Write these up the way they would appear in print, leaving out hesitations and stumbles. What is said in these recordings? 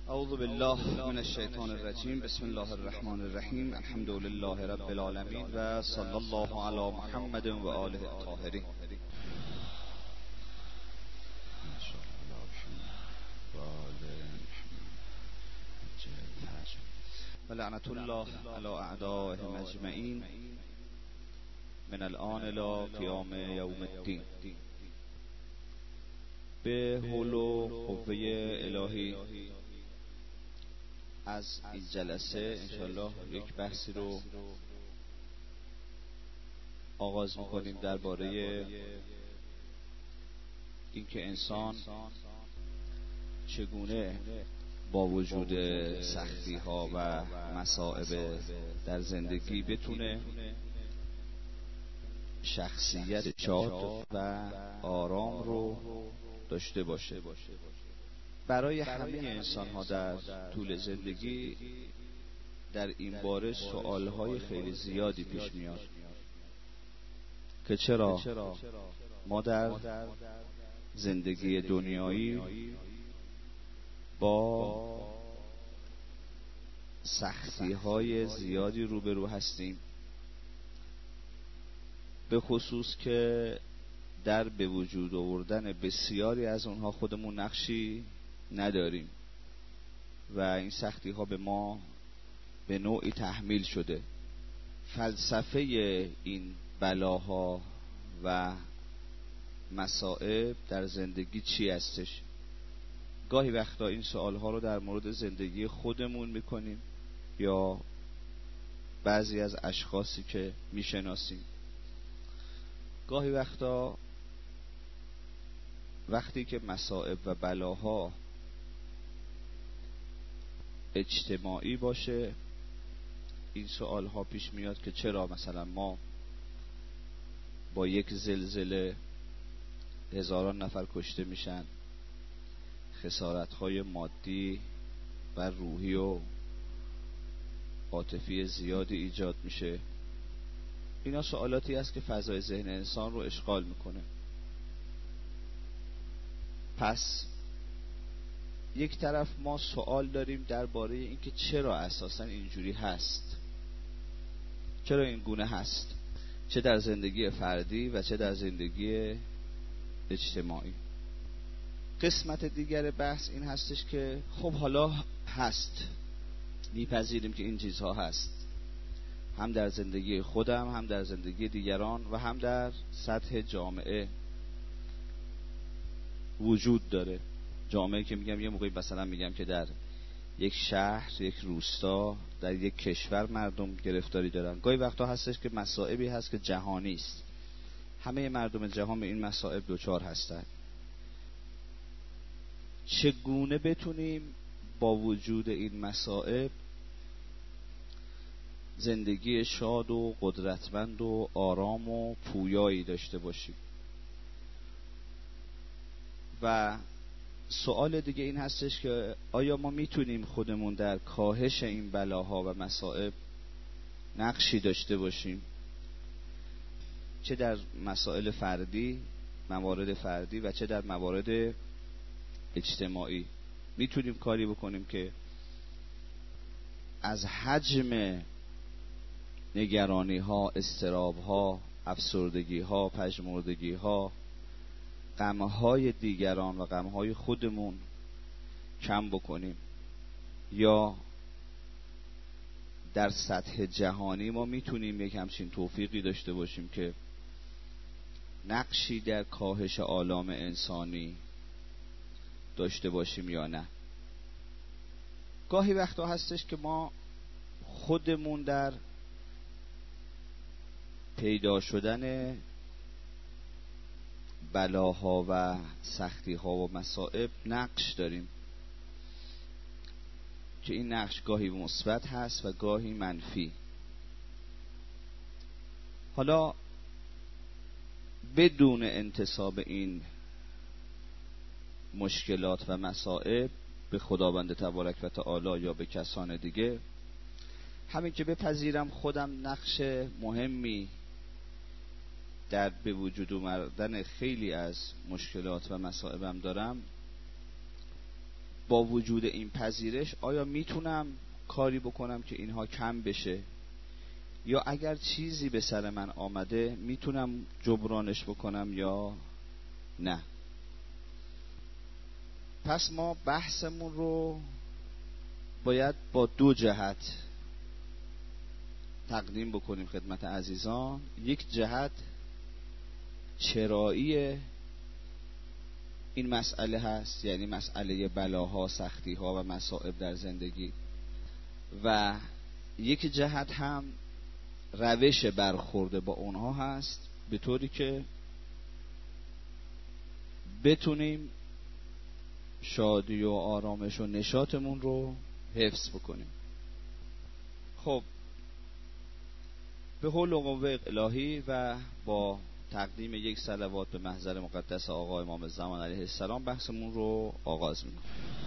اعوذ بالله من الشیطان الرجیم. بسم الله الرحمن الرحیم. الحمد لله رب العالمین و صلی الله علی محمد و آله الطاهرین. و لعنت الله علی اعدائهم اجمعین من الان الی قیام یوم الدین. به حول و قوه الهی از این جلسه انشاءالله یک بحثی رو آغاز میکنیم درباره اینکه انسان چگونه با وجود سختی ها و مصائب در زندگی بتونه شخصیت شاد و آرام رو داشته باشه. برای همه انسان ها در طول زندگی در این باره سوال های خیلی زیادی پیش میاد که چرا ما در زندگی دنیایی با سختی های زیادی روبرو هستیم، به خصوص که در به وجود آوردن بسیاری از اونها خودمون نقشی نداریم و این سختی ها به ما به نوعی تحمیل شده. فلسفه این بلاها و مصائب در زندگی چی هستش؟ گاهی وقتا این سوال ها رو در مورد زندگی خودمون میکنیم یا بعضی از اشخاصی که میشناسیم. گاهی وقتا وقتی که مصائب و بلاها اجتماعی باشه این سوال ها پیش میاد که چرا مثلا ما با یک زلزله هزاران نفر کشته میشن، خسارت های مادی و روحی و عاطفی زیادی ایجاد میشه. اینا سوالاتی است که فضای ذهن انسان رو اشغال میکنه. پس یک طرف ما سوال داریم درباره اینکه چرا اساسا اینجوری هست، چرا این گونه هست، چه در زندگی فردی و چه در زندگی اجتماعی. قسمت دیگر بحث این هستش که خب حالا هست، میپذیریم که این چیزها هست، هم در زندگی خودم، هم در زندگی دیگران و هم در سطح جامعه وجود داره. جامعه که میگم یه موقعی مثلا میگم که در یک شهر، یک روستا، در یک کشور مردم گرفتاری دارن. گاهی وقتا هستش که مصائبی هست که جهانی است، همه مردم جهان به این مصائب دچار هستن. چگونه بتونیم با وجود این مصائب زندگی شاد و قدرتمند و آرام و پویایی داشته باشیم؟ و سوال دیگه این هستش که آیا ما میتونیم خودمون در کاهش این بلاها و مصائب نقشی داشته باشیم، چه در مسائل فردی، موارد فردی و چه در موارد اجتماعی؟ میتونیم کاری بکنیم که از حجم نگرانی ها، اضطراب ها، افسردگی ها، پژمردگی ها، غمهای دیگران و غمهای خودمون کم بکنیم؟ یا در سطح جهانی ما میتونیم یک همچین توفیقی داشته باشیم که نقشی در کاهش آلام انسانی داشته باشیم یا نه؟ گاهی وقتا هستش که ما خودمون در پیدا شدن بلاها و سختیها و مصائب نقش داریم که این نقش گاهی مثبت هست و گاهی منفی. حالا بدون انتساب این مشکلات و مصائب به خداوند تبارک و تعالی یا به کسان دیگه، همین که بپذیرم خودم نقش مهمی در به وجود آوردن خیلی از مشکلات و مصائبم دارم، با وجود این پذیرش آیا میتونم کاری بکنم که اینها کم بشه، یا اگر چیزی به سر من آمده میتونم جبرانش بکنم یا نه. پس ما بحثمون رو باید با دو جهت تقدیم بکنیم خدمت عزیزان. یک جهت چرایی این مسئله هست، یعنی مسئله بلاها، سختیها و مصائب در زندگی، و یک جهت هم روش برخورد با اونها هست، به طوری که بتونیم شادی و آرامش و نشاطمون رو حفظ بکنیم. خب به حول و قوه الهی و با تقدیم یک صلوات به محضر مقدس آقا امام زمان علیه السلام بحثمون رو آغاز میکنیم.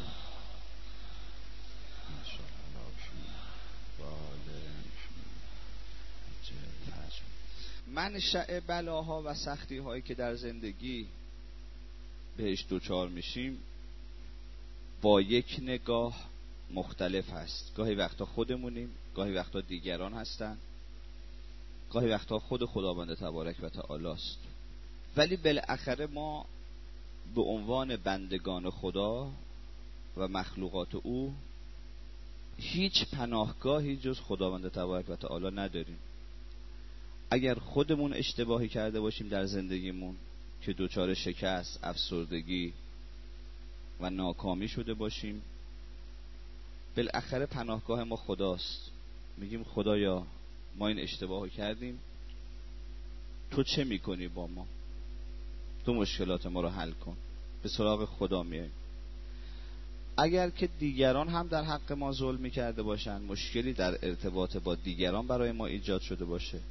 منشأ بلاها و سختی هایی که در زندگی بهش دوچار میشیم با یک نگاه مختلف هست. گاهی وقتا خودمونیم، گاهی وقتا دیگران هستن، گاهی وقتا خود خداوند تبارک و تعالی است. ولی بالاخره ما به عنوان بندگان خدا و مخلوقات او هیچ پناهگاهی جز خداوند تبارک و تعالی نداریم. اگر خودمون اشتباهی کرده باشیم در زندگیمون که دچار شکست، افسردگی و ناکامی شده باشیم، بالاخره پناهگاه ما خداست. میگیم خدایا ما این اشتباهی کردیم، تو چه میکنی با ما؟ تو مشکلات ما رو حل کن. به سراغ خدا میاییم. اگر که دیگران هم در حق ما ظلم میکرده باشن، مشکلی در ارتباط با دیگران برای ما ایجاد شده باشه،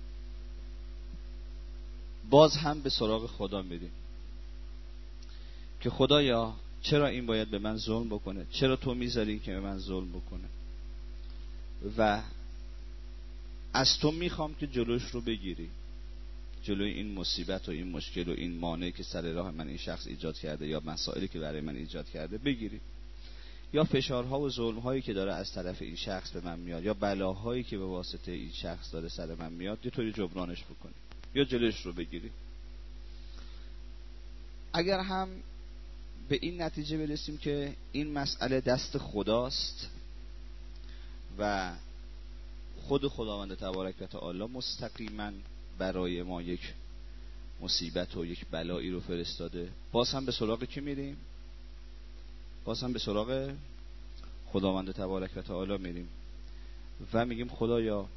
باز هم به سراغ خدا میریم که خدایا چرا این باید به من ظلم بکنه؟ چرا تو میذاری که به من ظلم بکنه؟ و از تو میخوام که جلوش رو بگیری، جلوی این مصیبت و این مشکل و این مانعی که سر راه من این شخص ایجاد کرده یا مسائلی که برای من ایجاد کرده بگیری، یا فشارها و ظلمهایی که داره از طرف این شخص به من میاد، یا بلاهایی که به واسطه این شخص داره سر من میاد، یه طوری جبرانش بکنی یا جلوش رو بگیری. اگر هم به این نتیجه برسیم که این مسئله دست خداست و خود خداوند تبارک و تعالی مستقیما برای ما یک مصیبت و یک بلایی رو فرستاده، باز هم به سراغ کی میریم؟ باز هم به سراغ خداوند تبارک و تعالی میریم و میگیم خدایا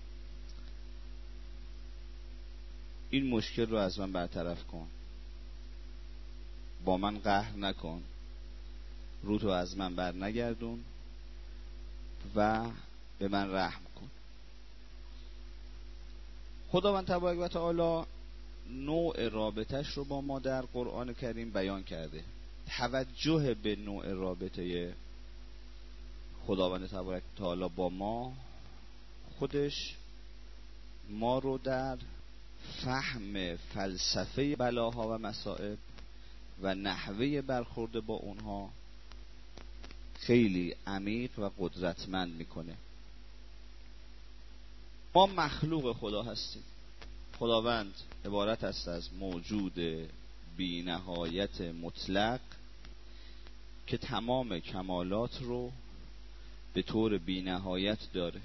این مشکل رو از من برطرف کن، با من قهر نکن، رو تو از من بر نگردون و به من رحم کن. خداوند تبارک و تعالی نوع رابطش رو با ما در قرآن کریم بیان کرده. توجه به نوع رابطه خداوند تبارک و تعالی با ما خودش ما رو در فهم فلسفه بلاها و مصائب و نحوه برخورد با اونها خیلی عمیق و قدرتمند میکنه. ما مخلوق خدا هستیم. خداوند عبارت است از موجود بی نهایت مطلق که تمام کمالات رو به طور بی نهایت داره.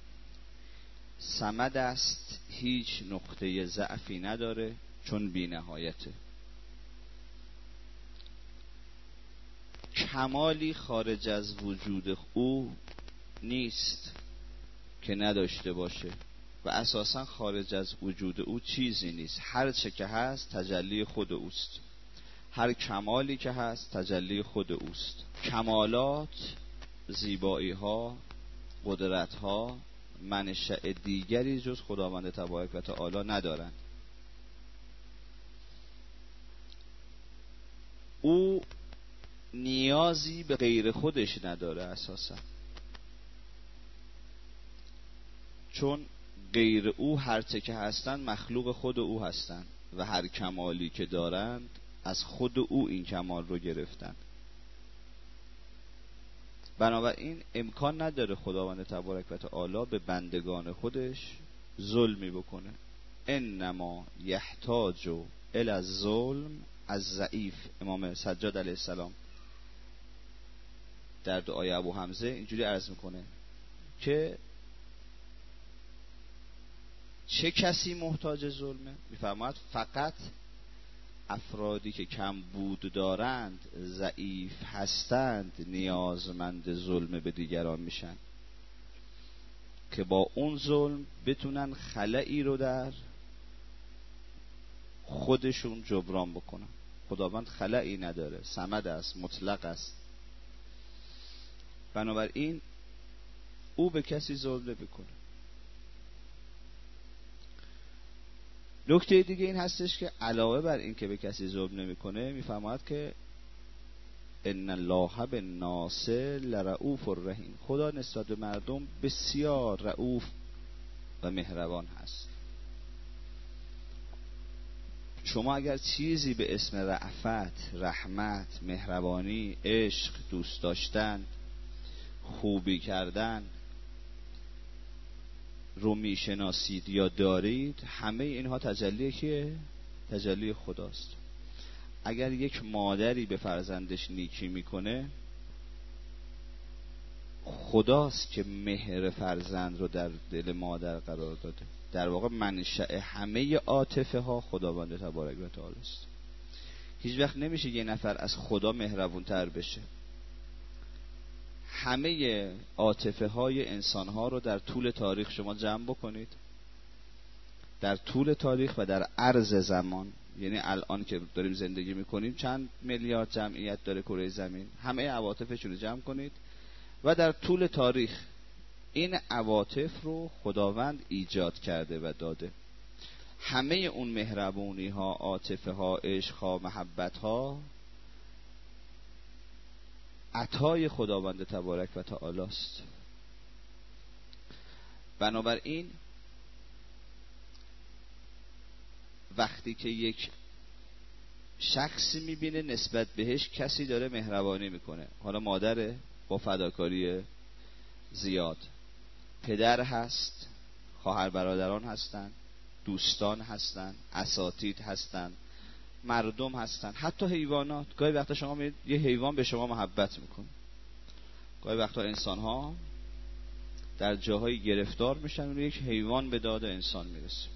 صمد است، هیچ نقطه ضعفی نداره چون بی نهایته. کمالی خارج از وجود او نیست که نداشته باشه و اساسا خارج از وجود او چیزی نیست. هر چه که هست تجلی خود اوست. هر کمالی که هست تجلی خود اوست. کمالات، زیبایی ها، قدرت ها منشأ دیگری جز خداوند تبارک و تعالی ندارند. او نیازی به غیر خودش نداره اساسا، چون غیر او هرچه که هستند مخلوق خود او هستند و هر کمالی که دارند از خود او این کمال رو گرفتند. بنابراین امکان نداره خداوند تبارک و تعالی به بندگان خودش ظلمی بکنه. انما یحتاج الی الظلم الضعیف. امام سجاد علیه السلام در دعای ابو حمزه اینجوری عرض میکنه که چه کسی محتاج ظلمه؟ میفرماید فقط افرادی که کم بود دارند، ضعیف هستند، نیازمند ظلم به دیگران میشن که با اون ظلم بتونن خلایی رو در خودشون جبران بکنن. خداوند خلایی نداره، صمد است، مطلق است. بنابراین او به کسی ظلم نمیکنه. نکته دیگه این هستش که علاوه بر این که به کسی ظلم نمیکنه، میفرماید که ان الله بالناس لرؤوف الرحیم. خدا نسبت به مردم بسیار رؤوف و مهربان هست. شما اگر چیزی به اسم رأفت، رحمت، مهربانی، عشق، دوست داشتن، خوبی کردن رو میشناسید یا دارید، همه اینها تجلی کیه؟ تجلی خداست. اگر یک مادری به فرزندش نیکی میکنه، خداست که مهر فرزند رو در دل مادر قرار داده. در واقع منشأ همه عاطفه ها خداوند تبارک و تعالی است. هیچ وقت نمیشه یه نفر از خدا مهربون تر بشه. همه عاطفه های انسان ها رو در طول تاریخ شما جمع بکنید، در طول تاریخ و در عرض زمان، یعنی الان که داریم زندگی میکنیم چند میلیارد جمعیت داره کره زمین، همه عواطفشون رو جمع کنید و در طول تاریخ این عواطف رو خداوند ایجاد کرده و داده. همه اون مهربونی ها، عاطفه ها، عشق ها، محبت ها عطای خداوند تبارک و تعالی است. بنابراین وقتی که یک شخصی میبینه نسبت بهش کسی داره مهربانی میکنه، حالا مادره با فداکاری زیاد، پدر هست، خواهر برادران هستن، دوستان هستن، اساتید هستن، مردم هستن، حتی حیوانات. گاهی وقتا شما میبینید یه حیوان به شما محبت میکنه. گاهی وقتا انسان ها در جاهای گرفتار میشن و یک حیوان به داد انسان میرسه.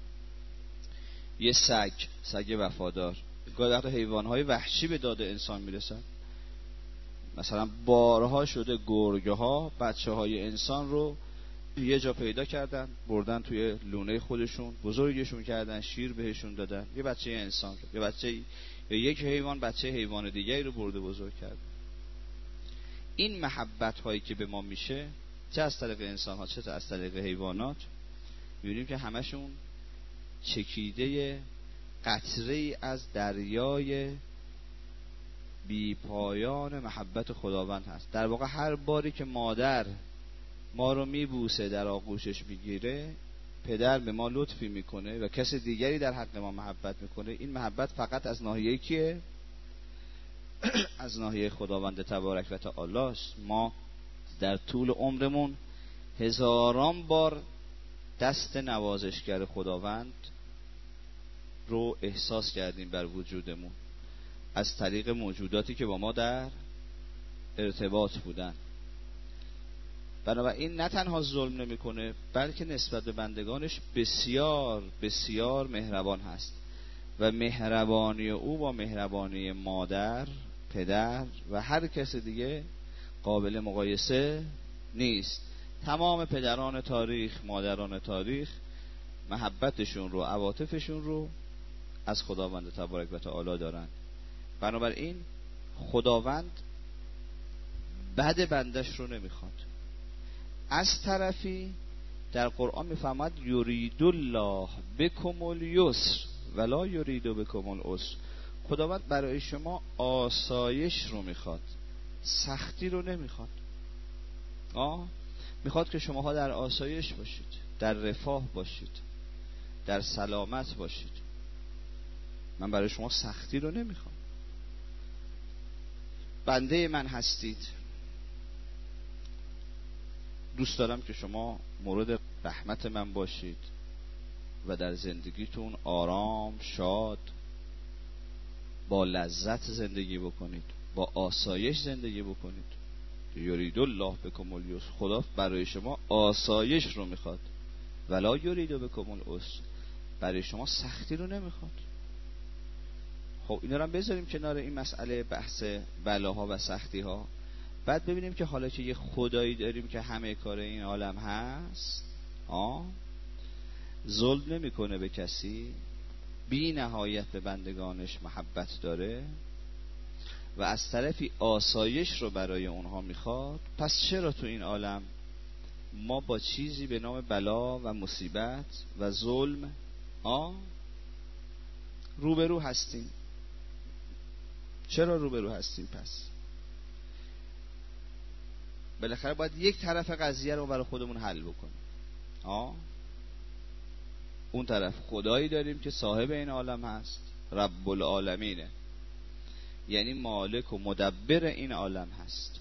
یه سگ وفادار. گاهی وقتا حیوانهای وحشی به داد انسان میرسن. مثلا بارها شده گرگه ها بچه های انسان رو یه جا پیدا کردن، بردن توی لونه خودشون، بزرگشون کردن، شیر بهشون دادن. یه بچه انسان رو، یا یک حیوان بچه حیوان دیگری رو برده بزرگ کرد. این محبت هایی که به ما میشه، چه از طریق انسان ها چه از طریق حیوانات، میبینیم که همشون چکیده قطره از دریای بی پایان محبت خداوند هست. در واقع هر باری که مادر ما رو میبوسه، در آغوشش میگیره، پدر به ما لطفی میکنه و کسی دیگری در حق ما محبت میکنه، این محبت فقط از ناحیه کیه؟ از ناحیه خداوند تبارک و تعالی است. ما در طول عمرمون هزاران بار دست نوازشگر خداوند رو احساس کردیم بر وجودمون از طریق موجوداتی که با ما در ارتباط بودن. بنابراین نه تنها ظلم نمیکنه، بلکه نسبت به بندگانش بسیار بسیار مهربان هست و مهربانی او با مهربانی مادر، پدر و هر کس دیگه قابل مقایسه نیست. تمام پدران تاریخ، مادران تاریخ محبتشون رو، عواطفشون رو از خداوند تبارک و تعالی دارن. بنابراین خداوند بد بندش رو نمیخواد. از طرفی در قرآن میفرماد یرید الله بکم الیسر ولا یرید بکم العسر. خداوند برای شما آسایش رو میخواد، سختی رو نمیخواد. میخواد که شماها در آسایش باشید، در رفاه باشید، در سلامت باشید. من برای شما سختی رو نمیخوام. بنده من هستید، دوست دارم که شما مورد رحمت من باشید و در زندگیتون آرام، شاد، با لذت زندگی بکنید، با آسایش زندگی بکنید. یرید الله بکم الیسر، خدا برای شما آسایش رو میخواد. ولا یرید بکم العسر، برای شما سختی رو نمیخواد. خب اینا رو هم بذاریم کنار، این مسئله بحث بلاها و سختی ها. بعد ببینیم که حالا که یه خدایی داریم که همه کار این عالم هست، ظلم نمیکنه به کسی، بی نهایت به بندگانش محبت داره و از طرفی آسایش رو برای اونها میخواد، پس چرا تو این عالم ما با چیزی به نام بلا و مصیبت و ظلم روبرو هستیم؟ چرا روبرو هستیم؟ پس بالاخره باید یک طرف قضیه رو برای خودمون حل بکنیم. اون طرف خدایی داریم که صاحب این عالم هست، رب العالمینه، یعنی مالک و مدبر این عالم هست،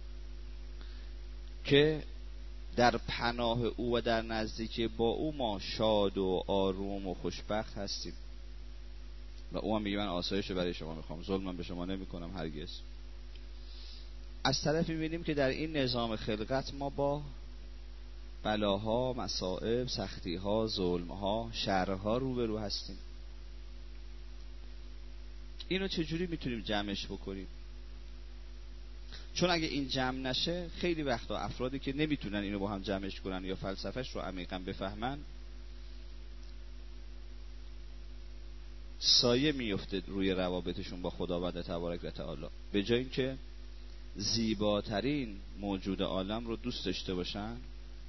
که در پناه او و در نزدیکی با او ما شاد و آروم و خوشبخت هستیم. و او هم میگه من آسایش رو برای شما میخوام، ظلمم به شما نمی کنم هرگز. از طرفی میبینیم که در این نظام خلقت ما با بلاها، مصائب، سختیها، ظلمها، شرها روبرو هستیم. اینو چجوری میتونیم جمعش بکنیم؟ چون اگه این جمع نشه، خیلی وقتا افرادی که نمیتونن اینو با هم جمعش کنن یا فلسفهش رو عمیقا بفهمن، سایه میفته روی روابطشون با خداوند تبارک و تعالی. به جای اینکه زیباترین موجود عالم رو دوست داشته باشن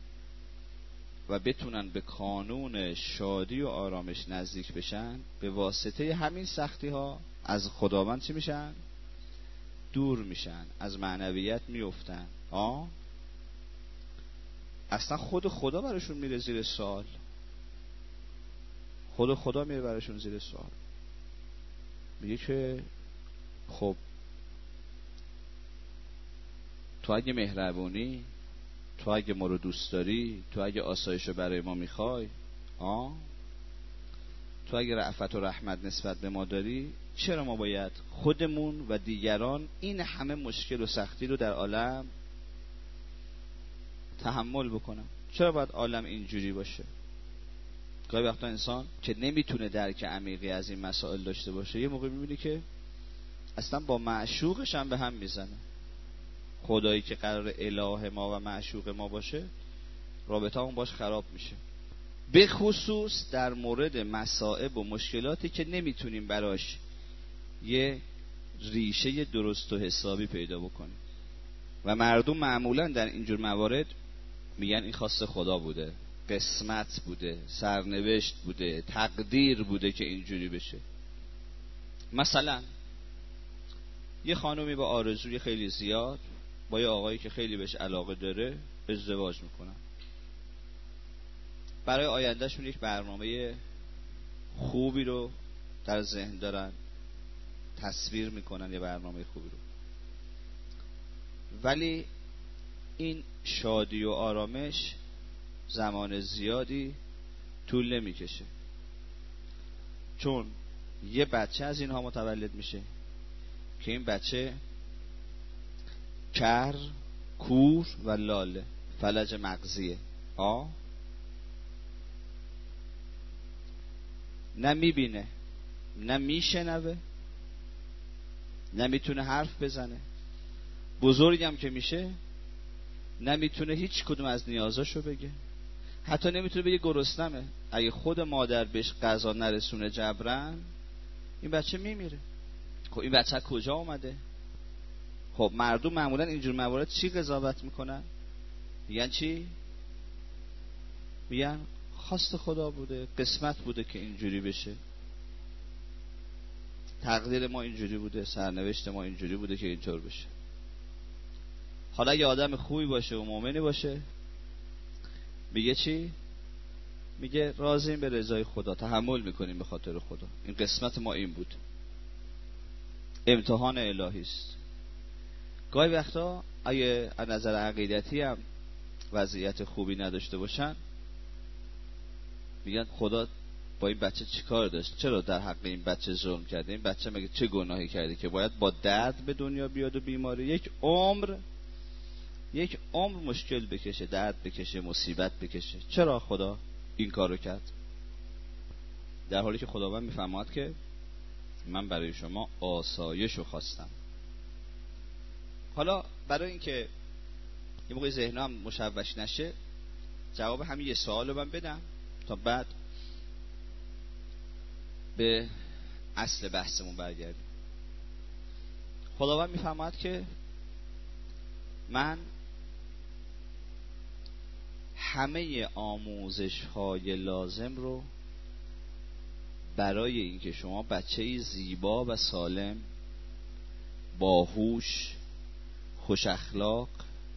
و بتونن به کانون شادی و آرامش نزدیک بشن، به واسطه همین سختی ها از خداوند چی میشن؟ دور میشن، از معنویت میفتن. اصلا خود خدا براشون میره زیر سوال. خود خدا میره براشون زیر سوال، میگه که خب تو اگه مهربونی، تو اگه ما رو دوست داری، تو اگه آسایش رو برای ما میخوای، تو اگه رأفت و رحمت نسبت به ما داری، چرا ما باید خودمون و دیگران این همه مشکل و سختی رو در عالم تحمل بکنم؟ چرا باید عالم اینجوری باشه؟ گاهی وقتا انسان که نمیتونه درک عمیقی از این مسائل داشته باشه، یه موقع میبینی که اصلا با معشوقش هم به هم میزنه. خدایی که قرار اله ما و معشوق ما باشه، رابطه همون باش خراب میشه، به خصوص در مورد مصائب و مشکلاتی که نمیتونیم براش یه ریشه درست و حسابی پیدا بکنیم. و مردم معمولا در اینجور موارد میگن این خواست خدا بوده، قسمت بوده، سرنوشت بوده، تقدیر بوده که اینجوری بشه. مثلا یه خانومی با آرزوی خیلی زیاد با یه آقایی که خیلی بهش علاقه داره ازدواج میکنن. برای آیندهشون یک برنامه خوبی رو در ذهن دارن، تصویر میکنن یه برنامه خوبی رو، ولی این شادی و آرامش زمان زیادی طول نمیکشه، چون یه بچه از اینها متولد میشه که این بچه کر، کور و لاله، فلج مغزیه. نه میبینه، نه میشنوه، نه میتونه حرف بزنه. بزرگم که میشه نمیتونه هیچ کدوم از نیازاشو بگه، حتی نمیتونه بگه گرسنمه. اگه خود مادر بهش غذا نرسونه جبران، این بچه میمیره. خب این بچه کجا اومده؟ خب مردم معمولا اینجور موارد چی قضاوت میکنن؟ میگن چی؟ میگن خواست خدا بوده، قسمت بوده که اینجوری بشه، تقدیر ما اینجوری بوده، سرنوشت ما اینجوری بوده که اینطور بشه. حالا یه آدم خوبی باشه و مؤمنی باشه، میگه چی؟ میگه راضیم به رضای خدا، تحمل میکنیم به خاطر خدا، این قسمت ما این بود، امتحان الهی است. گاهی وقتا اگه از نظر عقیدتی هم وضعیت خوبی نداشته باشن، میگن خدا با این بچه چی کار داشت؟ چرا در حق این بچه ظلم کرده؟ این بچه مگه چه گناهی کرده که باید با درد به دنیا بیاد و بیماری؟ یک عمر مشکل بکشه، درد بکشه، مصیبت بکشه. چرا خدا این کارو کرد؟ در حالی که خداوند میفرماد که من برای شما آسایشو خواستم. حالا برای اینکه یه موقع ذهنم مشوش نشه، جواب همین یه سوالو من بدم تا بعد به اصل بحثمون برگردیم. خداوند میفرماد که من همه آموزش‌های لازم رو برای اینکه شما بچه‌ای زیبا و سالم، باهوش، خوش اخلاق،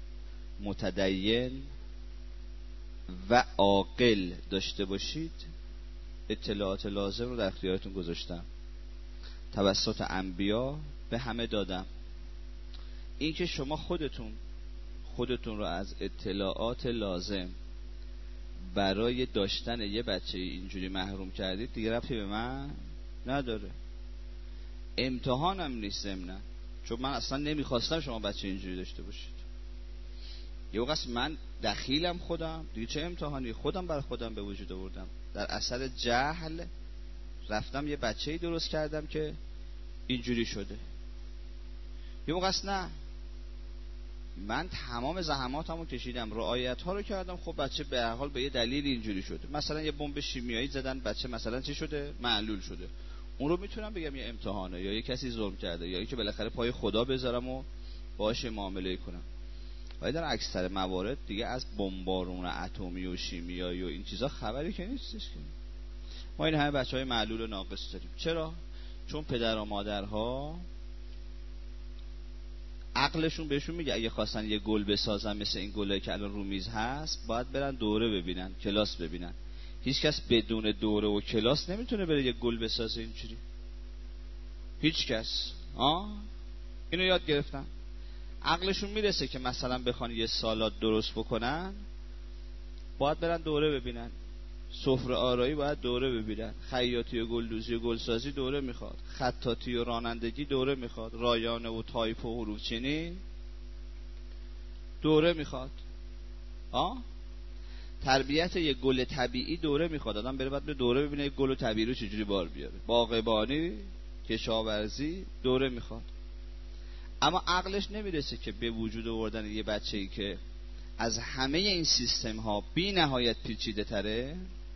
متدین و عاقل داشته باشید، اطلاعات لازم رو در اختیارتون گذاشتم. توسط انبیا به همه دادم. اینکه شما خودتون رو از اطلاعات لازم برای داشتن یه بچه اینجوری محروم کردید، دیگه ربطی به من نداره. امتحانم نیست ضمناً، چون من اصلا نمیخواستم شما بچه اینجوری داشته باشید. یه وقت من دخیلم خودم، دیگه چه امتحانی؟ خودم برای خودم به وجود آوردم. در اثر جهل رفتم یه بچه‌ای درست کردم که اینجوری شده. یه وقت نه، من تمام زحماتمو کشیدم، رعایت‌ها رو کردم، خب بچه به هر حال به یه دلیل اینجوری شده. مثلا یه بمب شیمیایی زدن، بچه مثلا چی شده؟ معلول شده. اون رو میتونم بگم یه امتحانه، یا یه کسی ظلم کرده، یا اینکه بالاخره پای خدا بذارم و باهاش معامله کنم. ولی در اکثر موارد دیگه از بمبارون اتمی و شیمیایی و این چیزا خبری که نیستش که. ما این همه بچهای معلول و ناقص داریم. چرا؟ چون پدر و مادرها عقلشون بهشون میگه اگه خواستن یه گل بسازن مثل این گلایی که الان رو میز هست، باید برن دوره ببینن، کلاس ببینن. هیچ کس بدون دوره و کلاس نمیتونه بره یه گل بسازه اینجوری. هیچ کس. اینو یاد گرفتن. عقلشون میرسه که مثلا بخوان یه سالاد درست بکنن، باید برن دوره ببینن. سفره آرایی باید دوره ببینن. خیاطی و گلدوزی و گلسازی دوره میخواد. خطاطی و رانندگی دوره میخواد. رایانه و تایپ و حروف چینی دوره میخواد. تربیت یه گل طبیعی دوره میخواد. آدم بره بعد به دوره ببینه یه گل طبیعی رو چجوری بار بیاره. باغبانی، کشاورزی دوره میخواد. اما عقلش نمیرسه که به وجود آوردن یه بچه‌ای که از همه این سیستم ها بی نهایت پیچیده تره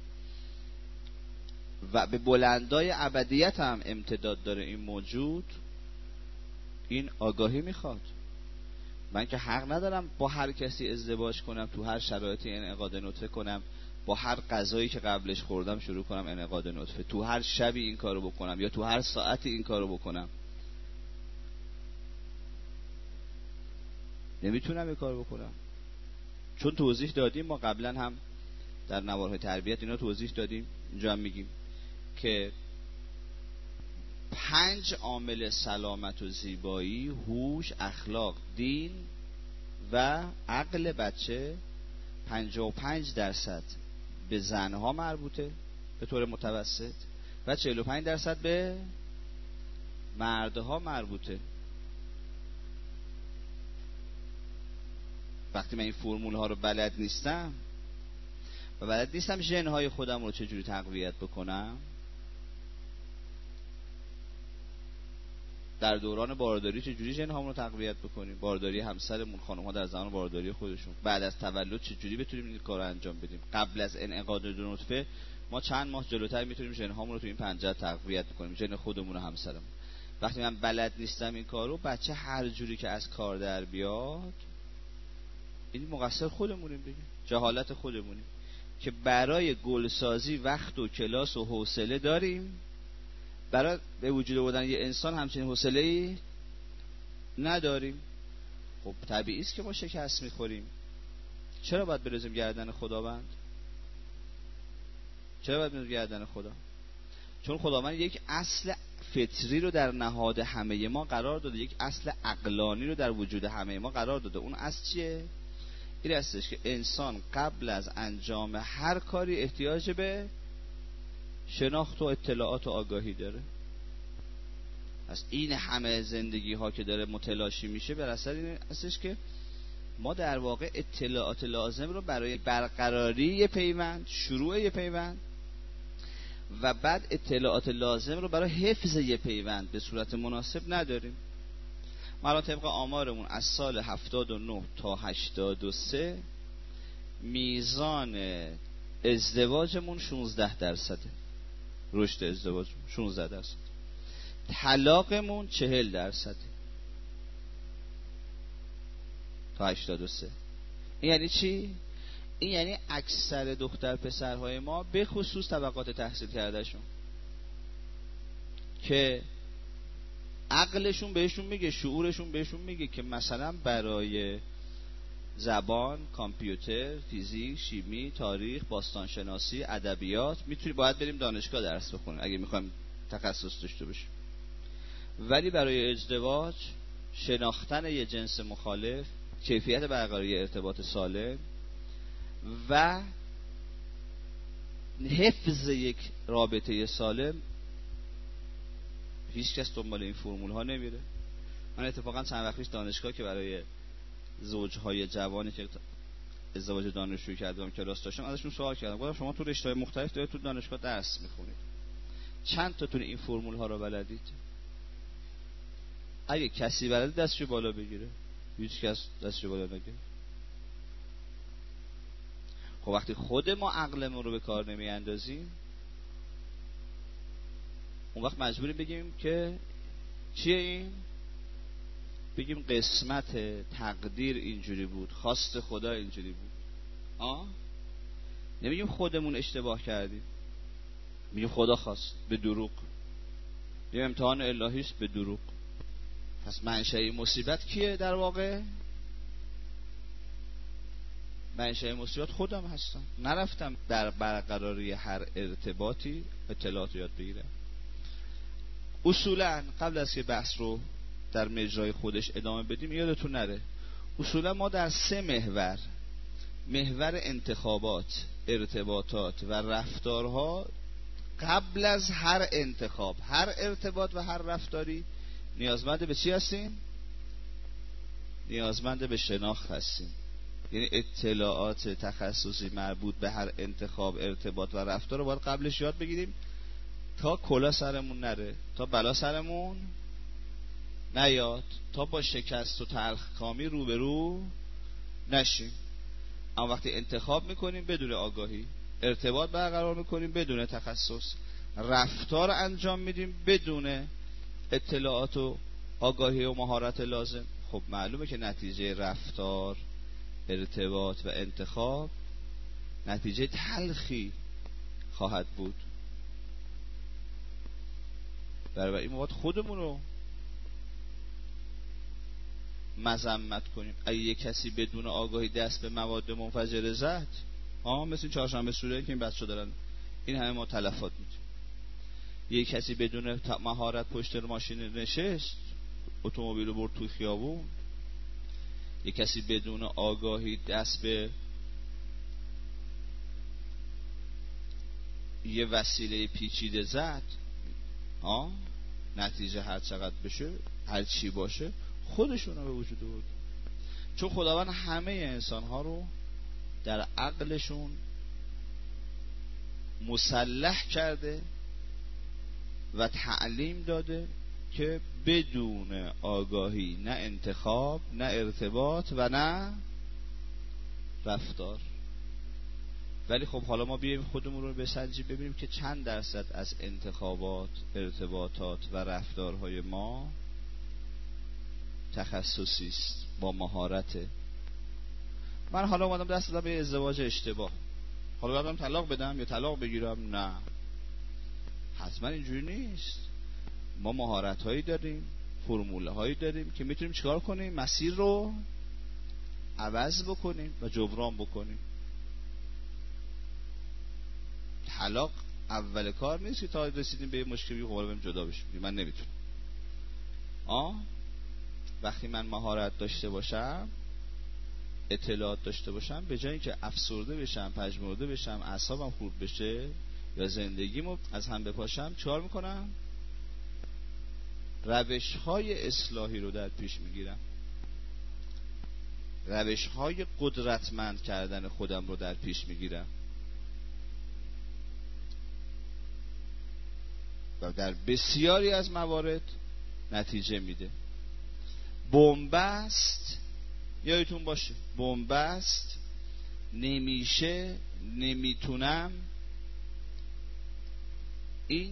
و به بلندای ابدیت هم امتداد داره این موجود، این آگاهی میخواد. من که حق ندارم با هر کسی ازدواج کنم، تو هر شرایطی انعقاد نطفه کنم، با هر غذایی که قبلش خوردم شروع کنم انعقاد نطفه، تو هر شبی این کارو بکنم یا تو هر ساعتی این کارو بکنم. نمیتونم این کارو بکنم، چون توضیح دادیم، ما قبلا هم در نوارهای تربیت اینا توضیح دادیم، اینجا هم میگیم که 5 عامل سلامت و زیبایی، هوش، اخلاق، دین و عقل بچه 55% به زنها مربوطه به طور متوسط و 45% به مردها مربوطه. وقتی من این فرمول ها رو بلد نیستم و بلد نیستم ژن‌های خودم رو چجوری تقویت بکنم، در دوران بارداری چجوری ژن‌هامون رو تقویت بکنیم، بارداری همسرمون، خانم‌ها در زمان بارداری خودشون، بعد از تولد چجوری بتونیم این کارو انجام بدیم، قبل از انعقاد نطفه ما چند ماه جلوتر میتونیم ژن‌هامون رو تو این پنجره تقویت بکنیم، ژن خودمون و همسرمون. وقتی من بلد نیستم این کارو، بچه هر جوری که از کار در بیاد، این مقصر خودمونیم دیگه، جهالت خودمونیم که برای گلسازی وقت و کلاس و حوصله داریم، برای به وجود آوردن یه انسان همچین حوصله‌ای نداریم. خب طبیعی است که ما شکست می‌خوریم. چرا باید بریزیم گردن خداوند؟ چرا باید بریزیم گردن خدا؟ چون خداوند یک اصل فطری رو در نهاد همه ما قرار داده، یک اصل عقلانی رو در وجود همه ما قرار داده. اون اصل چیه؟ این هستش که انسان قبل از انجام هر کاری احتیاج به شناخت و اطلاعات و آگاهی داره. از این همه زندگی ها که داره متلاشی میشه بر اثر این هستش که ما در واقع اطلاعات لازم رو برای برقراری یه پیوند، شروع یه پیوند، و بعد اطلاعات لازم رو برای حفظ یه پیوند به صورت مناسب نداریم. ما الان طبق آمارمون از سال 79 تا 83 میزان ازدواجمون 16%، رشد ازدواجمون 16%، طلاقمون 40% تا 83. این یعنی چی؟ این یعنی اکثر دختر پسرهای ما به خصوص طبقات تحصیل کردهشون که عقلشون بهشون میگه، شعورشون بهشون میگه که مثلا برای زبان، کامپیوتر، فیزیک، شیمی، تاریخ، باستانشناسی، ادبیات باید بریم دانشگاه درس بخونیم اگه میخوایم تخصص داشته باشیم، ولی برای ازدواج، شناختن یه جنس مخالف، کیفیت برقراری ارتباط سالم و حفظ یک رابطه سالم هیچ کس دنبال این فرمول ها نمیره. من اتفاقا چند وقت پیش دانشگاه که برای زوجهای جوانی که ازدواج دانشجویی کردم کلاس داشتم ازشون سوال کردم، گفتم شما تو رشته‌های مختلف دارید تو دانشگاه درس میخونید، چند تاتون این فرمول ها رو بلدید؟ اگه کسی بلده دستشو بالا بگیره. هیچ کس دستشو بالا نگیره. خب وقتی خود ما عقلمون رو به کار نمی اندازیم، اون وقت مجبوریم بگیم که چیه این؟ بگیم قسمت، تقدیر اینجوری بود، خواست خدا اینجوری بود. نمیگیم خودمون اشتباه کردیم، میگیم خدا خواست، به دروغ. یه امتحان الهی است، به دروغ. پس منشأ مصیبت کیه در واقع؟ منشأ مصیبت خودم هستم. نرفتم در برقراری هر ارتباطی اطلاعات یاد بگیرم. اصولا قبل از که بحث رو در مجرای خودش ادامه بدیم یادتون نره اصولا ما در 3 محور انتخابات، ارتباطات و رفتارها قبل از هر انتخاب، هر ارتباط و هر رفتاری نیازمند به چی هستیم؟ نیازمند به شناخت هستیم. یعنی اطلاعات تخصصی مربوط به هر انتخاب، ارتباط و رفتار رو باید قبلش یاد بگیریم تا کلا سرمون نره، تا بلا سرمون نیاد، تا با شکست و تلخکامی روبرو نشیم. اما وقتی انتخاب میکنیم بدون آگاهی، ارتباط برقرار میکنیم بدون تخصص، رفتار انجام میدیم بدون اطلاعات و آگاهی و مهارت لازم، خب معلومه که نتیجه رفتار، ارتباط و انتخاب نتیجه تلخی خواهد بود. برای این ما باید خودمون رو مذمت کنیم. اگه یک کسی بدون آگاهی دست به مواد منفجره زد، مثل چهارشنبه سوره که این بچه‌ها دارن این همه ما تلفات میدیم. یک کسی بدون مهارت پشت ماشین نشست، اتومبیل رو برد توی خیابون. یک کسی بدون آگاهی دست به یه وسیله پیچیده زد، نتیجه هر چقدر بشه، هر چی باشه، خودشون رو به وجود آورد. چون خداوند همه انسان ها رو در عقلشون مسلح کرده و تعلیم داده که بدون آگاهی نه انتخاب، نه ارتباط و نه رفتار. ولی خب حالا ما بیایم خودمون رو بسنجیم ببینیم که چند درصد از انتخابات، ارتباطات و رفتارهای ما تخصصی است، با مهارته. من حالا اومدم دست دادم به ازدواج اشتباه، حالا بعدم طلاق بدم یا طلاق بگیرم؟ نه، حتما اینجوری نیست. ما مهارت هایی داریم، فرموله هایی داریم که میتونیم چیکار کنیم؟ مسیر رو عوض بکنیم و جبران بکنیم. طلاق اول کار نیست که تا رسیدیم به یه مشکلی خب بریم جدا بشیم، من نمیتونم. وقتی من مهارت داشته باشم اطلاعات داشته باشم، به جای اینکه افسرده بشم، پژمرده بشم، اعصابم خورد بشه یا زندگیمو از هم بپاشم، چیکار میکنم؟ روش‌های اصلاحی رو در پیش میگیرم، روش‌های قدرتمند کردن خودم رو در پیش میگیرم و در بسیاری از موارد نتیجه میده. بنبست، یادتون باشه بنبست، نمیشه، نمیتونم، این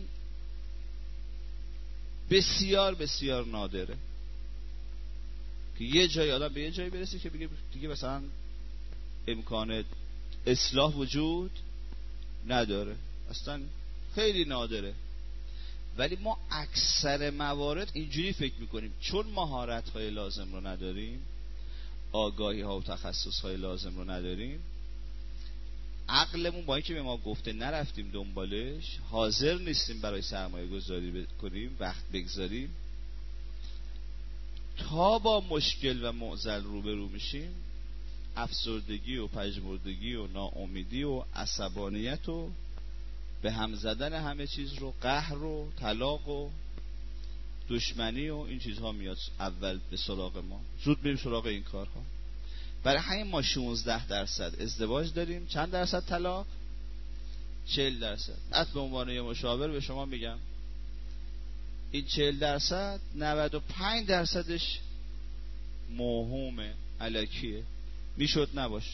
بسیار بسیار نادره که یه جای آدم به یه جایی برسی که بگه دیگه مثلا امکان اصلاح وجود نداره، اصلا خیلی نادره. ولی ما اکثر موارد اینجوری فکر میکنیم چون مهارت های لازم رو نداریم، آگاهی ها و تخصص های لازم رو نداریم، عقلمون با اینکه به ما گفته نرفتیم دنبالش، حاضر نیستیم برای سرمایه گذاری کنیم، وقت بگذاریم، تا با مشکل و معضل روبرو میشیم، افسردگی و پژمردگی و ناامیدی و عصبانیت و به هم زدن همه چیز رو، قهر و طلاق و دشمنی و این چیزها میاد اول به سراغ ما، زود میریم سراغ این کارها. برای همین ما 16% ازدواج داریم، چند درصد طلاق؟ 40%. به عنوان یه مشاور به شما میگم این 40% 95% موهومه، الکیه، میشد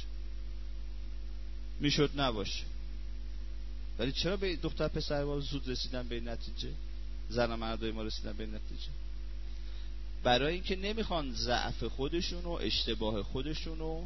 نباشه. ولی چرا به دختر پسر ما زود رسیدن به این نتیجه، زن و مردای ما رسیدن به این نتیجه؟ برای اینکه نمیخوان ضعف خودشون و اشتباه خودشون رو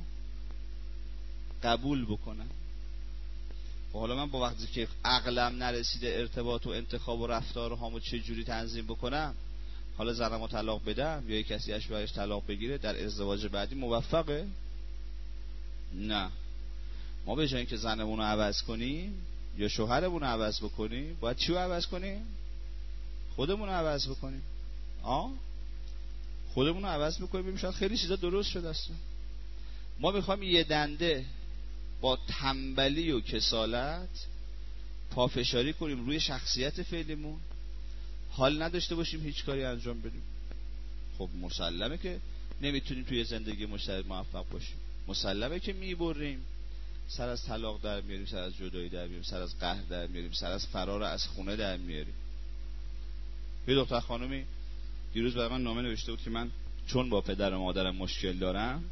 قبول بکنن. و حالا من با وقتی که عقلم نرسیده ارتباط و انتخاب و رفتارهامو چه جوری تنظیم بکنم، حالا زنمو طلاق بدم یا یک کسی اشباهش طلاق بگیره، در ازدواج بعدی موفقه؟ نه. ما به جای اینکه زنمون رو عوض کنیم یا شوهرمون رو عوض بکنیم، باید چی رو عوض کنیم؟ خودمون رو عوض بکنیم. خودمون رو عوض بکنیم، ببینیم شاید خیلی چیزا درست شده است. ما میخوایم یه دنده با تنبلی و کسالت پافشاری کنیم روی شخصیت فعلیمون، حال نداشته باشیم هیچ کاری انجام بدیم. خب مسلمه که نمیتونیم توی زندگی مشترک موفق باشیم، مسلمه که میبریم، سر از طلاق در میاریم، سر از جدایی در میاریم، سر از قهر در میاریم، سر از فرار از خونه در میاریم. یه دختر خانومی دیروز برای من نامه نوشته بود که من چون با پدر و مادرم مشکل دارم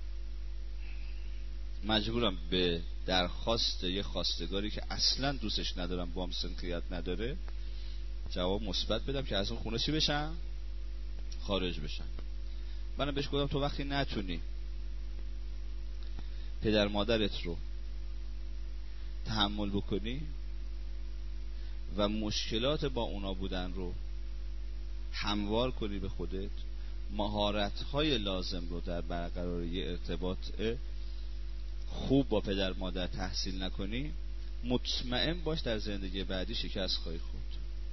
مجبورم به درخواست یه خواستگاری که اصلا دوستش ندارم، با هم سنخیت نداره، جواب مثبت بدم که از اون خونه چی بشم؟ خارج بشم. منم بهش گفتم تو وقتی نتونی پدر مادرت رو تحمل بکنی و مشکلات با اونا بودن رو هموار کنی به خودت، مهارت‌های لازم رو در برقراری ارتباط خوب با پدر مادر تحصیل نکنی، مطمئن باش در زندگی بعدی شکست خواهی خورد.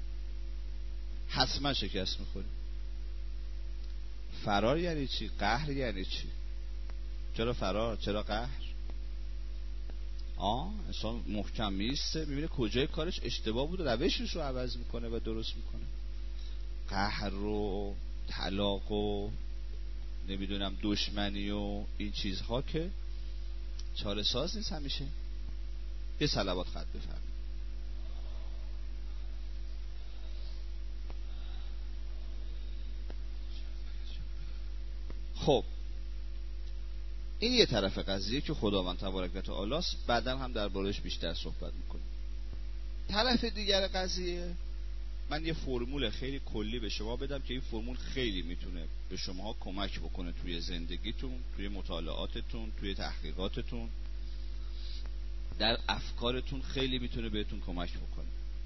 حتما شکست میخوری. فرار یعنی چی؟ قهر یعنی چی؟ چرا فرار؟ چرا قهر؟ انسان محکم میسته، میبینه کجای کارش اشتباه بود و روشش رو عوض میکنه و درست میکنه. قهر و طلاق و نمیدونم دشمنی و این چیزها که چاره ساز نیست. همیشه یه صلوات خط بفرمایید. خب این یه طرف قضیه که خداوند تبارک و تعالی است، بعداً هم دربارش بیشتر صحبت میکنیم. طرف دیگر قضیه، من یه فرمول خیلی کلی به شما بدم که این فرمول خیلی میتونه به شما کمک بکنه توی زندگیتون، توی مطالعاتتون، توی تحقیقاتتون، در افکارتون خیلی میتونه بهتون کمک بکنه.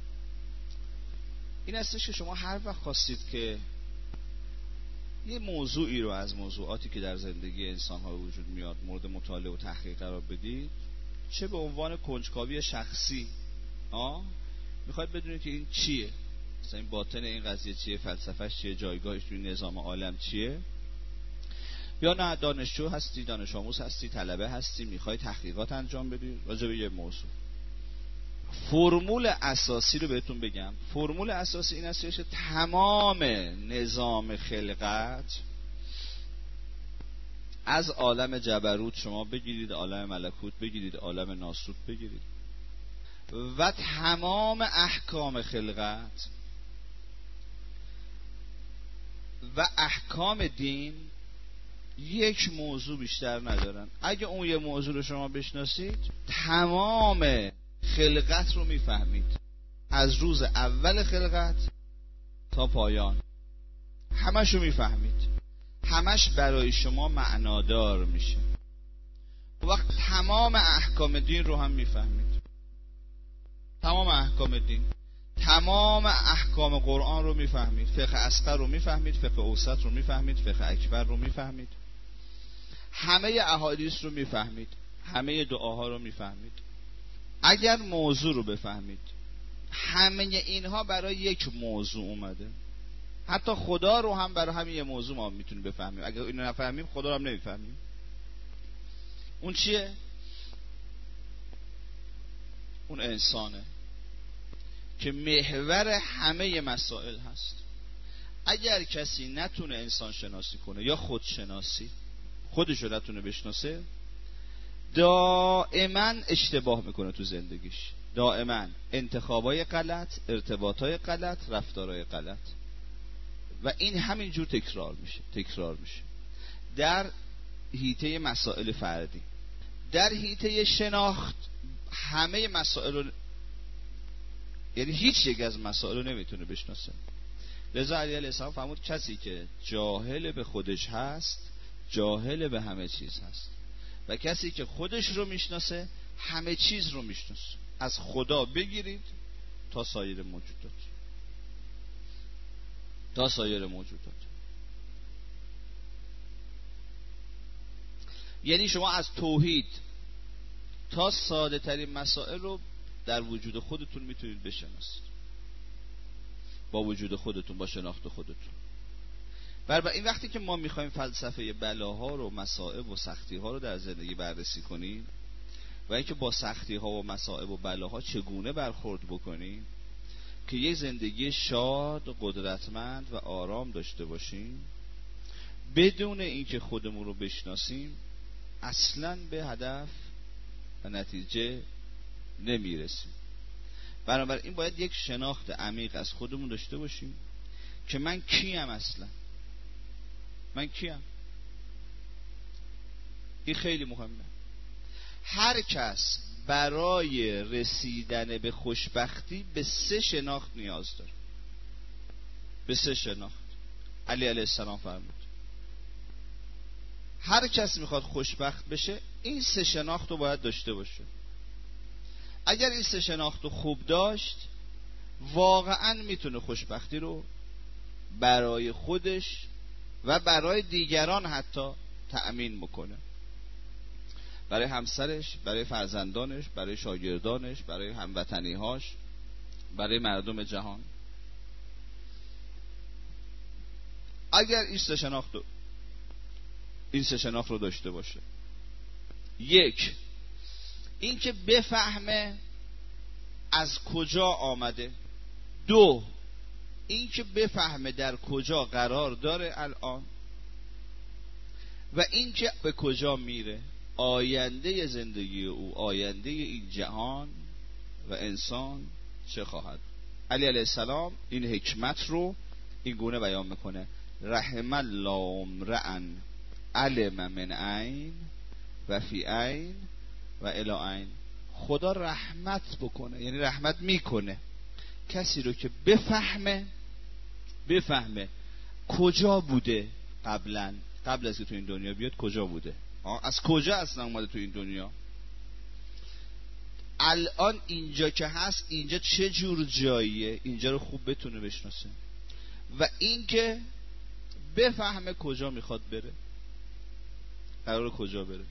این هستش که شما هر وقت خواستید که یه موضوعی رو از موضوعاتی که در زندگی انسان‌ها وجود میاد مورد مطالعه و تحقیق قرار بدید، چه به عنوان کنجکاوی شخصی میخواید بدونید که این چیه، مثلا این باطن این قضیه چیه، فلسفهش چیه، جایگاهش توی نظام عالم چیه، یا نه دانشجو هستی، دانش آموز هستی، طلبه هستی، میخوای تحقیقات انجام بدی راجع به یه موضوع. فرمول اساسی رو بهتون بگم. فرمول اساسی این است که تمام نظام خلقت از عالم جبروت شما بگیرید، عالم ملکوت بگیرید، عالم ناسوت بگیرید، و تمام احکام خلقت و احکام دین یک موضوع بیشتر ندارن. اگه اون یه موضوع رو شما بشناسید، تمام خلقت رو میفهمید، از روز اول خلقت تا پایان همش رو میفهمید، همش برای شما معنادار میشه. وقت تمام احکام دین رو هم میفهمید، تمام احکام دین، تمام احکام قرآن رو میفهمید، فقه اصغر رو میفهمید، فقه اوسط رو میفهمید، فقه اکبر رو میفهمید، همه احادیث رو میفهمید، همه دعاها رو میفهمید. اگر موضوع رو بفهمید، همه اینها برای یک موضوع اومده. حتی خدا رو هم برای همین یه موضوع ما میتونیم بفهمیم. اگر اینو نفهمیم خدا رو هم نمیفهمیم. اون چیه؟ اون انسانه که محور همه مسائل هست. اگر کسی نتونه انسان شناسی کنه یا خودشناسی، خودشو نتونه بشناسه، دائما اشتباه میکنه تو زندگیش، دائما انتخابای غلط، ارتباطای غلط، رفتارای غلط، و این همینجور تکرار میشه در حیطه مسائل فردی. در حیطه شناخت همه مسائل رو، یعنی هیچ یک از مسائل رو نمیتونه بشناسه. لذا علی علیه السلام فرمود کسی که جاهل به خودش هست جاهل به همه چیز هست، و کسی که خودش رو میشناسه همه چیز رو میشناسه، از خدا بگیرید تا سایر موجودات. یعنی شما از توحید تا ساده ترین مسائل رو در وجود خودتون میتونید بشناسید، با وجود خودتون، با شناخت خودتون. برای این وقتی که ما میخوایم فلسفه بلاها رو، مصائب و سختی ها رو در زندگی بررسی کنیم و اینکه با سختی ها و مصائب و بلاها چگونه برخورد بکنیم که یک زندگی شاد، قدرتمند و آرام داشته باشیم، بدون اینکه خودمون رو بشناسیم اصلاً به هدف و نتیجه نمیرسیم. بنابراین باید یک شناخت عمیق از خودمون داشته باشیم که من کیم، اصلا من کیم. این خیلی مهمه. هر کس برای رسیدن به خوشبختی به 3 شناخت نیاز داره، به 3 شناخت. علی علیه السلام فرمود هر کس میخواد خوشبخت بشه این 3 شناخت رو باید داشته باشه. اگر این 3 شناخت رو خوب داشت، واقعا میتونه خوشبختی رو برای خودش و برای دیگران حتی تأمین بکنه، برای همسرش، برای فرزندانش، برای شاگردانش، برای هموطنیهاش، برای مردم جهان. اگر این 3 شناخت رو داشته باشه: 1 این که بفهمه از کجا آمده، 2 این که بفهمه در کجا قرار داره الان، و این که به کجا میره، آینده زندگی او، آینده این جهان و انسان چه خواهد. علی علیه السلام این حکمت رو این گونه بیان میکنه: رحم الله امرأ علم من عین و فی عین و الی عین. خدا رحمت بکنه، یعنی رحمت میکنه کسی رو که بفهمه کجا بوده قبل از که تو این دنیا بیاد کجا بوده، از کجا اصلا اومده تو این دنیا، الان اینجا که هست اینجا چه جور جاییه، اینجا رو خوب بتونه بشناسه، و این که بفهمه کجا میخواد بره، قرار کجا بره.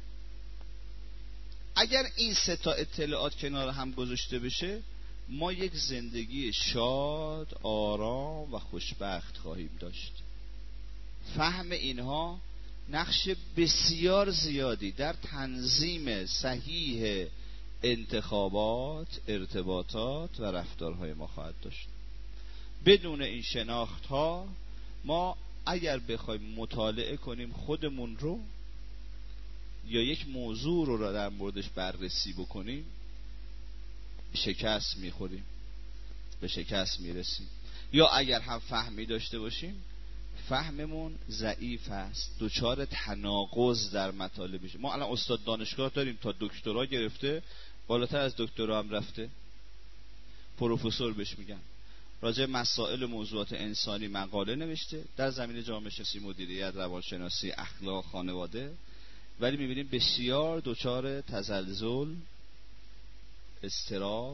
اگر این 3 تا اطلاعات کنار هم گذاشته بشه، ما یک زندگی شاد، آرام و خوشبخت خواهیم داشت. فهم اینها نقش بسیار زیادی در تنظیم صحیح انتخابات، ارتباطات و رفتارهای ما خواهد داشت. بدون این شناخت ها ما اگر بخوایم مطالعه کنیم خودمون رو یا یک موضوع رو در موردش بررسی بکنیم، شکست میخوریم، به شکست میرسیم. یا اگر هم فهمی داشته باشیم فهممون ضعیف است، دچار تناقض در مطالب میشه. ما الان استاد دانشگاه داریم تا دکترا گرفته، بالاتر از دکترا هم رفته، پروفسور بهش میگن، راجع مسائل موضوعات انسانی مقاله نوشته در زمینه جامعه شناسی، مدیریت، روانشناسی، اخلاق، خانواده، ولی میبینیم بسیار دچار تزلزل، اضطراب،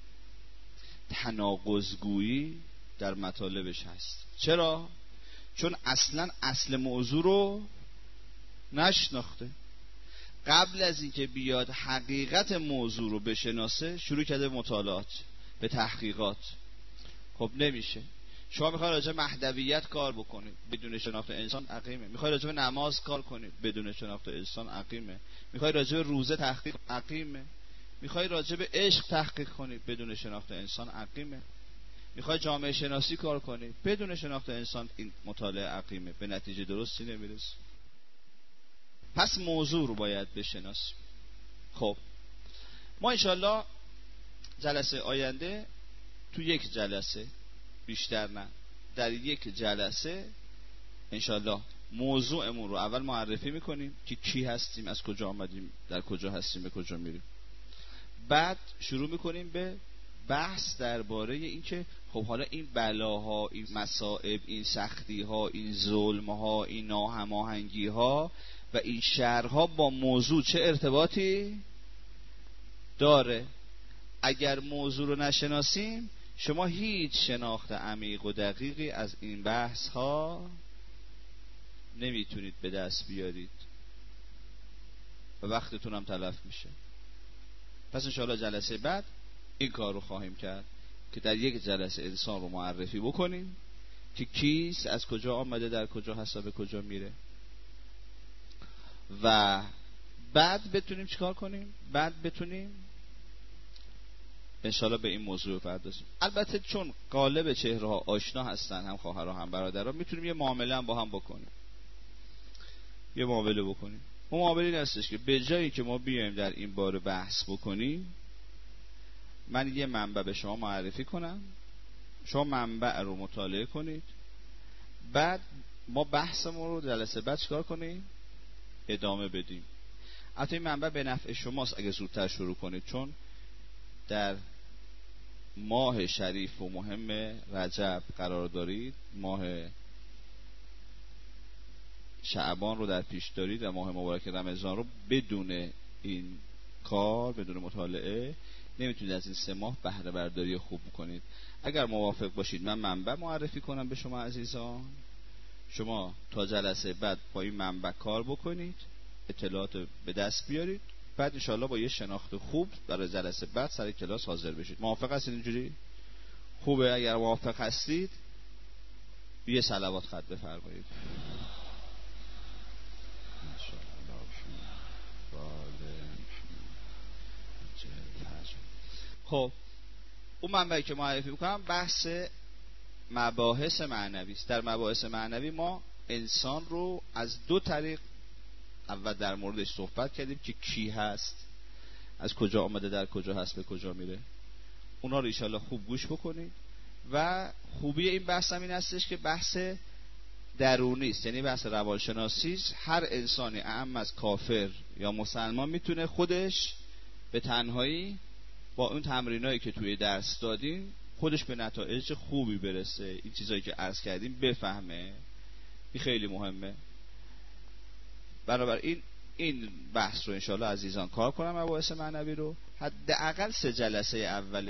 تناقض‌گویی در مطالبش هست. چرا؟ چون اصلا اصل موضوع رو نشناخته. قبل از اینکه بیاد حقیقت موضوع رو بشناسه شروع کرده مطالعات، به تحقیقات. خب نمیشه. شما میخوای راجع به مهدویت کار بکنید بدون شناخت انسان عقیمه. میخوای راجع به نماز کار کنید بدون شناخت انسان عقیمه. میخوای راجع به روزه تحقیق عقیمه. میخوای راجع به عشق تحقیق کنید بدون شناخت انسان عقیمه. میخوای جامعه شناسی کار کنید بدون شناخت انسان، این مطالعه عقیمه، به نتیجه درستی نمیرسه. پس موضوع رو باید بشناسیم. خب ما انشالله جلسه آینده تو یک جلسه، بیشتر نه، در یک جلسه انشالله موضوعمون رو اول معرفی میکنیم که کی هستیم، از کجا آمدیم، در کجا هستیم، به کجا میریم. بعد شروع میکنیم به بحث درباره این که خب حالا این بلاها، این مصائب، این سختیها، این ظلمها، این ناهماهنگیها و این شرها با موضوع چه ارتباطی داره. اگر موضوع رو نشناسیم شما هیچ شناخت عمیق و دقیقی از این بحث ها نمیتونید به دست بیارید و وقتتون هم تلف میشه. پس انشاءالله جلسه بعد این کار رو خواهیم کرد که در یک جلسه انسان رو معرفی بکنیم که کیست، از کجا آمده، در کجا هست و به کجا میره، و بعد بتونیم چیکار کنیم، بعد بتونیم انشالله به این موضوع بپردازیم. البته چون غالب چهره‌ها آشنا هستن، هم خواهرها هم برادرها، میتونیم یه معامله هم با هم بکنیم. یه معامله بکنیم. اون معامله این هستش که به جایی که ما بیایم در این باره بحث بکنیم، من یه منبع به شما معرفی کنم، شما منبع رو مطالعه کنید، بعد ما بحثمون رو جلسه بعد چیکار کنیم، ادامه بدیم. البته این منبع به نفع شماست اگه زودتر شروع کنید، چون در ماه شریف و مهم رجب قرار دارید، ماه شعبان رو در پیش دارید و ماه مبارک رمضان رو بدون این کار، بدون مطالعه نمیتونید از این 3 ماه بهره برداری خوب کنید. اگر موافق باشید من منبع معرفی کنم به شما عزیزان، شما تا جلسه بعد با این منبع کار بکنید، اطلاعات به دست بیارید، بعد انشاءالله با یه شناخت خوب برای جلسه بعد سر کلاس حاضر بشید. موافق هستید اینجوری؟ خوبه. اگر موافق هستید یه صلوات خط بفرمایید. خب اون منبعی که معرفی میکنم بحث مباحث معنوی است. در مباحث معنوی ما انسان رو از 2 طریق اول در موردش صحبت کردیم که کی هست، از کجا آمده، در کجا هست، به کجا میره. اونا رو انشالله خوب گوش بکنید. و خوبی این بحث هم این هستش که بحث درونی است، یعنی بحث روانشناسی است. هر انسانی اعم از کافر یا مسلمان میتونه خودش به تنهایی با اون تمرینایی که توی درس دادیم خودش به نتایج خوبی برسه، این چیزایی که عرض کردیم بفهمه. این خیلی مهمه. بنابراین این بحث رو انشالله عزیزان کار کنم، مباحث معنوی رو حداقل 3 جلسه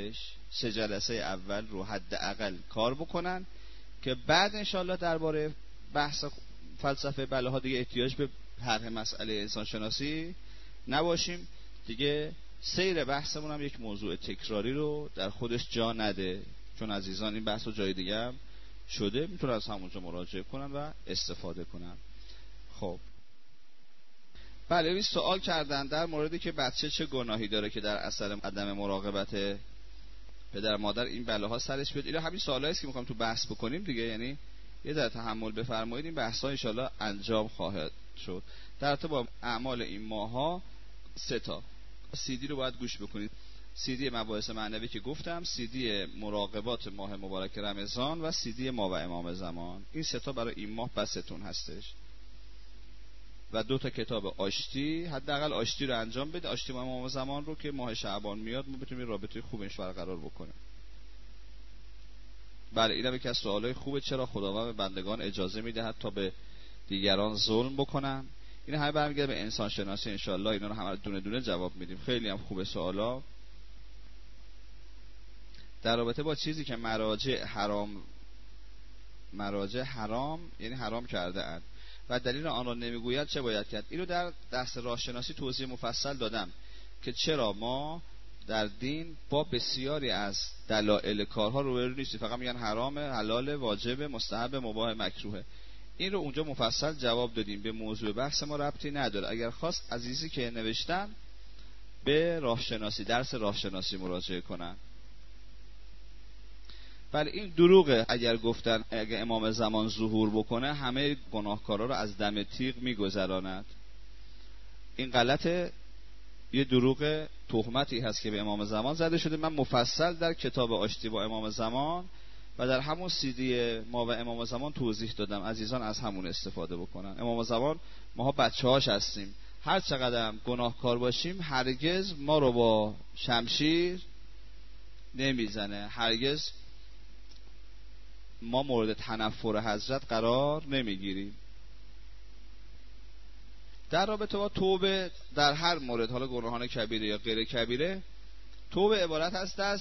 اول رو حداقل کار بکنن که بعد انشالله درباره بحث فلسفه بلاها دیگه احتیاج به طرح مسئله انسان شناسی نباشیم دیگه. سیر بحثمون هم یک موضوع تکراری رو در خودش جا نده، چون عزیزان این بحث رو جای دیگه هم شده، میتونن از همونجا مراجعه کنن و استفاده کنن. خب بله، این سوال کردن در موردی که بچه چه گناهی داره که در اثر عدم مراقبت پدر مادر این بلاها سرش بیاد. اینا همین سوالایی است که میخوام تو بحث بکنیم دیگه، یعنی یه ذره تحمل بفرمایید، این بحث‌ها ان شاءالله انجام خواهد شد. در رابطه با اعمال این ماها 3 تا CD رو باید گوش بکنید. CD مباحث معنوی که گفتم، CD مراقبات ماه مبارک رمضان و CD ما و امام زمان. این 3 تا برای این ماه بستون هستش. و 2 تا کتاب آشتی، حداقل آشتی رو انجام بده، آشتی ما امام زمان رو که ماه شعبان میاد ما بتونیم رابطه خوبش برقرار بکنیم. بله، اینم یکی از سوالای خوبه، چرا خداوند به بندگان اجازه میدهد تا به دیگران ظلم بکنن؟ این همه برمیگرده به انسان شناسی. ان شاءالله اینا رو همه دونه دونه جواب میدیم. خیلی هم خوبه سوالا در رابطه با چیزی که مراجع حرام یعنی حرام کرده اند و دلیل آن را نمیگوید چه باید کرد. اینو در درس راهشناسی توضیح مفصل دادم که چرا ما در دین با بسیاری از دلایل کارها روبرو نیستیم، فقط میگن حرامه، حلاله، واجبه، مستحب، مباح، مکروهه. این رو اونجا مفصل جواب دادیم، به موضوع بحث ما ربطی نداره. اگر خواست عزیزی که نوشتن به راهشناسی، درس راهشناسی مراجعه کنن. بله، این دروغه اگر گفتن اگر امام زمان ظهور بکنه همه گناهکارا رو از دم تیغ میگذراند. این غلطه، یه دروغ، تهمتی هست که به امام زمان زده شده. من مفصل در کتاب آشتی با امام زمان و در همون CD ما و امام زمان توضیح دادم، عزیزان از همون استفاده بکنن. امام زمان ماها بچه‌هاش هستیم، هر چقدر گناهکار باشیم هرگز ما رو با شمشیر نمیزنه، هرگز ما مورد تنفر حضرت قرار نمیگیریم. در رابطه با توبه در هر مورد، حالا گناهان کبیره یا غیر کبیره، توبه عبارت است از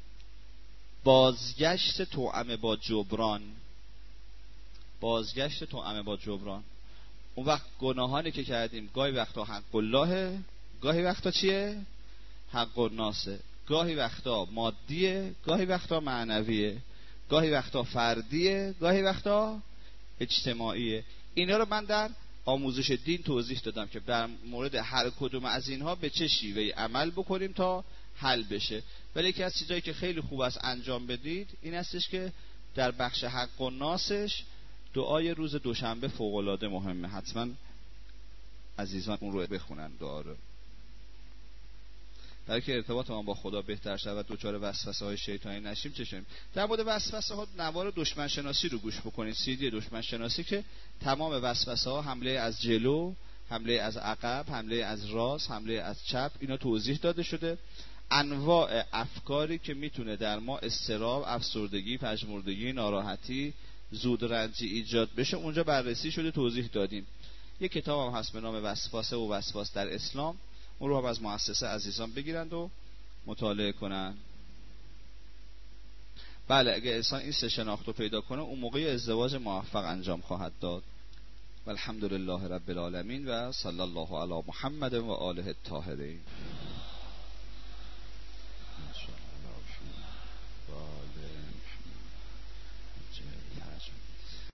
بازگشت توأم با جبران. بازگشت توأم با جبران. اون وقت گناهانی که کردیم گاهی وقتا حق الله، گاهی وقتا چیه؟ حق الناسه، گاهی وقتا مادیه، گاهی وقتا معنویه، گاهی وقتا فردیه، گاهی وقتا اجتماعیه. اینا رو من در آموزش دین توضیح دادم که در مورد هر کدوم از اینها به چه شیوهی عمل بکنیم تا حل بشه. ولی یکی از چیزایی که خیلی خوب است انجام بدید این استش که در بخش حق الناسش دعای روز دوشنبه فوق‌العاده مهمه. حتما عزیزان اون رو بخونن، دعا رو، برای که ارتباط ما با خدا بهتر شود، دوچار وسوسه های شیطانی نشیم. چه شیم؟ در مورد وسوسه ها نوار دشمن شناسی رو گوش بکنید، CD دشمن شناسی که تمام وسوسه ها، حمله از جلو، حمله از عقب، حمله از راست، حمله از چپ، اینا توضیح داده شده. انواع افکاری که میتونه در ما اضطراب، افسردگی، پژمردگی، ناراحتی، زودرنجی ایجاد بشه اونجا بررسی شده، توضیح دادیم. یک کتاب هم هست به نام وسوسه و وسواس در اسلام، اون رو هم از مؤسسه عزیزان بگیرند و مطالعه کنن. بله، اگه انسان این 3 شناخت رو پیدا کنه اون موقع ازدواج موفق انجام خواهد داد. والحمدلله رب العالمین و صلی الله علی محمد و آله الطاهرین.